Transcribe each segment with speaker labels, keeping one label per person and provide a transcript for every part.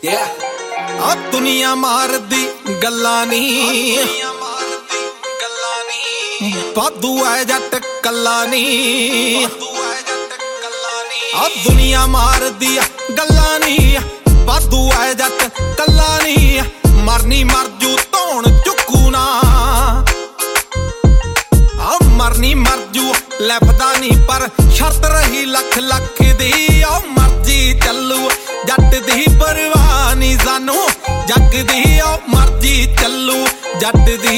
Speaker 1: ਆ ਦੁਨੀਆ ਮਾਰਦੀ ਗੱਲਾਂ ਨੀ ਵਾਧੂ ਐ ਜੱਟ ਕੱਲਾ ਨੀ ਆ ਦੁਨੀਆ ਮਾਰਦੀ ਗੱਲਾਂ ਨੀ ਵਾਧੂ ਐ ਜੱਟ ਕੱਲਾ ਨੀ ਮਰਨੀ ਮਰ ਜੂ ਧੌਣ ਚੁੱਕੂ ਨਾ ਆ ਮਰਨੀ ਮਰ ਜੂ ਲੈਫਦਾ ਨੀ ਪਰ ਸ਼ਰਤ ਰਹੀ ਲੱਖ ਲੱਖ ਦੀ ਆ ਮਰਜੀ ਚੱਲੂ ਜੱਟ ਦੀ ਪਰਵਾਹ ਨੀ ਸਾਨੂੰ ਜੱਗ ਦੀ ਆ ਮਰਜੀ ਚੱਲੂ ਜੱਟ ਦੀ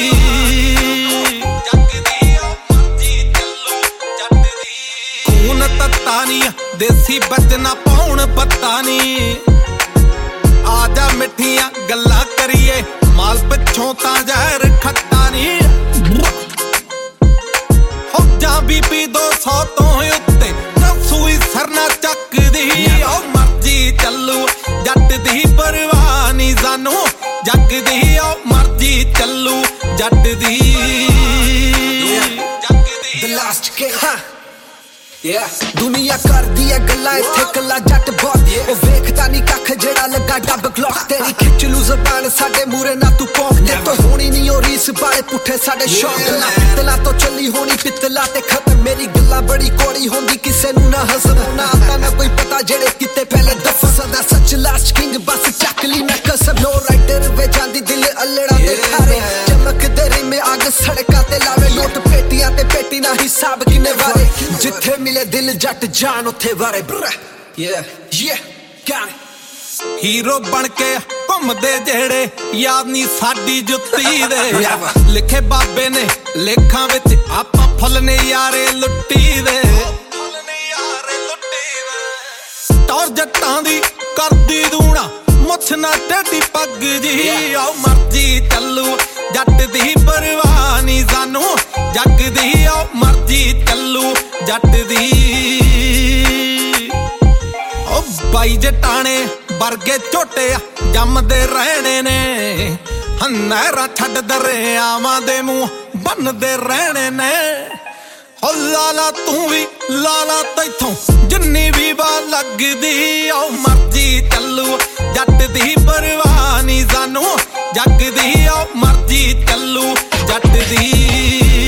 Speaker 1: ਤੱਤਾ ਨੀ ਦੇਸੀ ਬਚਨਾ ਪਾਉਣ ਪੱਤਾ ਨੀ ਆ ਜਾ ਮਿੱਠੀਆਂ ਗੱਲਾਂ ਕਰੀਏ ਮਾਲ ਪਿੱਛੋਂ ਤਾਂ ਜ਼ਹਿਰ ਖੱਟਾ ਨੀ ਹੋ ਜਾ ਬੀਬੀ 200 ਤੋਂ ਉੱਤੇ ਸੂਈ ਸਰਨਾ ਚੱਕਦੀ ਓ ਮਰਜੀ ਚੱਲੂ ਜੱਟ ਦੀ ਪਰਵਾਹ ਨੀ ਸਾਨੂੰ ਜੱਗ ਦੀ ਓ ਮਰਜੀ ਚੱਲੂ ਜੱਟ ਦੀ
Speaker 2: ਦੁਨੀਆ ਕਰਦੀ ਐ ਗੱਲਾਂ ਇੱਥੇ ਕੱਲਾ ਜੱਟ ਬਹੁਤ ਉਹ ਵੇਖਦਾ ਨੀ ਕੱਖ ਜਿਹੜਾ ਲੱਗਾ ਡੱਬ ਕਲੌਕ ਤੇਰੀ ਖਿੱਚ ਲੂ ਜ਼ਬਾਨ ਸਾਡੇ ਮੂਰੇ ਨਾ ਤੂੰ ਪੌਂਕ ਤੇ ਤੋਂ ਹੋਣੀ ਨੀ ਉਹ ਰੀਸ ਵਾਲੇ ਪੁੱਠੇ ਸਾਡੇ ਸ਼ੌਕ ਨਾ ਪਿੱਤਲਾਂ ਤੋਂ ਚੱਲੀ ਹੋਣੀ ਪਿੱਤਲਾਂ ਤੇ ਖਤਮ ਮੇਰੀ ਗੱਲਾਂ ਬੜੀ ਕੋੜੀ ਹੁੰਦੀ ਕਿਸੇ ਨੂੰ ਨਾ ਹਜ਼ਮ ਨਾ ਆਤਾ ਨਾ ਕੋਈ ਪਤਾ ਜਿਹੜੇ ਕਿਤੇ ਪਹਿਲੇ ਦਫਾ ਸਦਾ ਸੱਚ ਲਾਸਟ ਕਿੰਗ ਬਸ ਚੱਕ ਲਈ ਮੈਂ ਕਸਮ ਨੋ ਰਾਈਟਰ ਵੇ ਜਾਂਦੀ ਦਿਲ ਅਲੜਾ ਤੇ ਖਾਰੇ ਚਮਕਦੇ ਰਿਮੇ ਅੱਗ ਸੜਕਾਂ ਤੇ ਲਾਵੇ ਨੋਟ ਪੇਟੀਆਂ ਤੇ ਪੇਟੀ ਨਾ ਹਿਸਾਬ ਕਿੰਨੇ ਵਾਰੇ ਜਿੱਥੇ ਮਿਲੇ ਦਿਲ ਜੱਟ ਜਾਨ ਉੱਥੇ ਵਾਰੇ
Speaker 1: ਹੀਰੋ ਬਣ ਕੇ ਘੁੰਮਦੇ ਜਿਹੜੇ ਯਾਦ ਨੀ ਸਾਡੀ ਜੁੱਤੀ ਦੇ ਲਿਖੇ ਬਾਬੇ ਨੇ ਲੇਖਾਂ ਵਿੱਚ ਆਪਾਂ ਫੁੱਲ ਨੇ ਯਾਰੇ ਲੁੱਟੀ ਦੇ ਟੌਰ ਜੱਟਾਂ ਦੀ ਕਰਦੀ ਦੂਣਾ ਮੁੱਛ ਨਾ ਟੇਢੀ ਪੱਗ ਜੀ ਆਓ ਮਰਜੀ ਚੱਲੂ ਜੱਟ ਦੀ ਪਰਵਾਹ ਨੀ ਸਾਨੂੰ ਜੱਗ ਦੀ ਆਓ ਮਰਜੀ ਚੱਲੂ ਜੱਟ ਦੀ ਓ ਬਾਈ ਜਟਾਣੇ ਵਰਗੇ ਝੋਟੇ ਜੰਮਦੇ ਰਹਿਣੇ ਨੇ ਨਹਿਰਾਂ ਛੱਡ ਦਰਿਆਵਾਂ ਦੇ ਮੂੰਹ ਬੰਨਦੇ ਰਹਿਣੇ ਨੇ ਹੋ ਲਾਲਾ ਤੂੰ ਵੀ ਲਾਲਾ ਤੈਥੋਂ ਜਿੰਨੀ ਵੀ ਵਾਹ ਲੱਗਦੀ ਆਓ ਮਰਜੀ ਚੱਲੂ ਜੱਟ ਦੀ ਪਰਵਾਹ ਨੀ ਸਾਨੂੰ ਜੱਗ ਦੀ ਆਓ ਮਰਜੀ ਚੱਲੂ ਜੱਟ ਦੀ